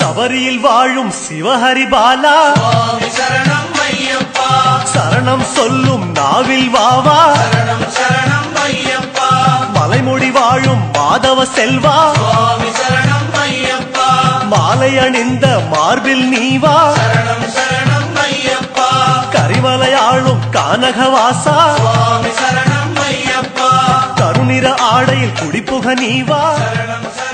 சபரியில் வாழும் சிவஹரி பாலா சுவாமி சரணம் ஐயப்பா சரணம் சொல்லும் நாவில் வாவா சரணம் சரணம் ஐயப்பா மலைமுடி வாழும் மாதவ செல்வா சுவாமி சரணம் ஐயப்பா மாலை அணிந்த மார்பில் நீவா சரணம் சரணம் ஐயப்பா கரிமலையாளும் கானகவாசா சுவாமி சரணம் ஐயப்பா கருநிற ஆடையில் குடிப்புக நீவா சரணம்